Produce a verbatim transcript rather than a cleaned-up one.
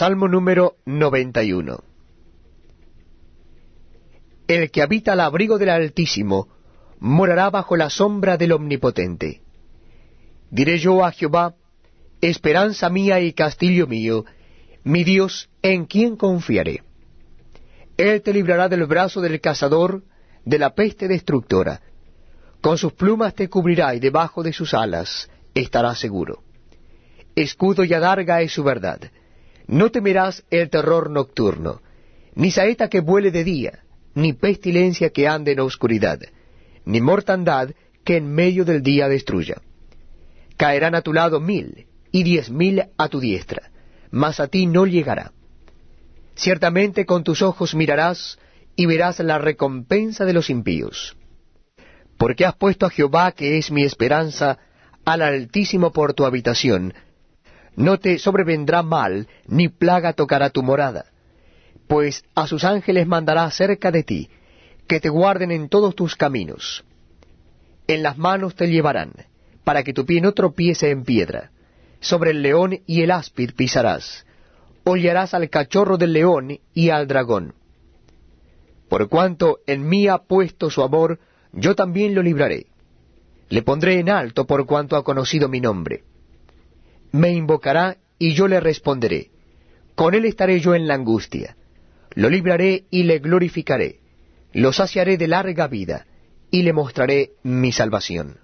Salmo número noventa y uno. El que habita al abrigo del Altísimo morará bajo la sombra del Omnipotente. Diré yo a Jehová, esperanza mía y castillo mío, mi Dios, en quien confiaré. Él te librará del brazo del cazador, de la peste destructora. Con sus plumas te cubrirá y debajo de sus alas estarás seguro. Escudo y adarga es su verdad. No temerás el terror nocturno, ni saeta que vuele de día, ni pestilencia que ande en oscuridad, ni mortandad que en medio del día destruya. Caerán a tu lado mil, y diez mil a tu diestra, mas a ti no llegará. Ciertamente con tus ojos mirarás, y verás la recompensa de los impíos. Porque has puesto a Jehová, que es mi esperanza, al Altísimo por tu habitación. No te sobrevendrá mal, ni plaga tocará tu morada. Pues a sus ángeles mandará cerca de ti, que te guarden en todos tus caminos. En las manos te llevarán, para que tu pie no tropiece en piedra. Sobre el león y el áspid pisarás. Hollarás al cachorro del león y al dragón. Por cuanto en mí ha puesto su amor, yo también lo libraré. Le pondré en alto por cuanto ha conocido mi nombre. Me invocará y yo le responderé. Con él estaré yo en la angustia. Lo libraré y le glorificaré. Lo saciaré de larga vida y le mostraré mi salvación.